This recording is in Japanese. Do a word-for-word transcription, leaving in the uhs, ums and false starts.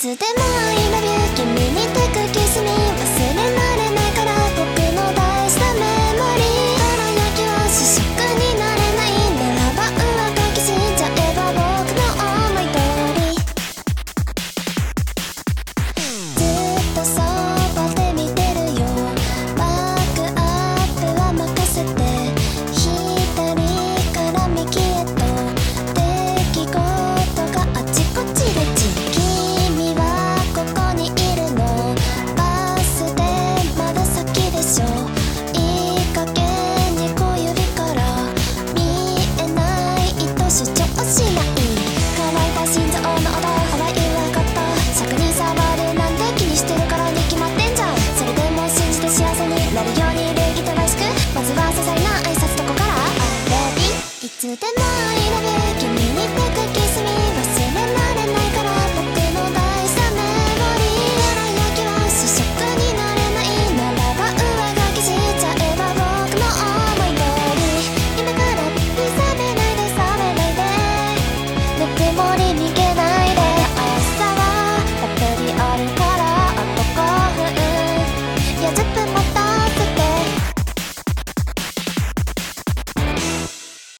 つでも I love you 君にテクキスミ忘れられないから僕の大事なメモリー輝きは主食になれないならば上書きしちゃえば僕の思い通りずっとそばで見てるよバックアップは任せて左から右へと出来事があちこちでち君はここにいるのバスでまだ先でしょいい加減に小指から見えないと主張しない乾いた心臓の音淡い分かった尺に触るなんて気にしてるからに決まってんじゃんそれでも信じて幸せになるように礼儀正しくまずは些細な挨拶とこから I love you いつでも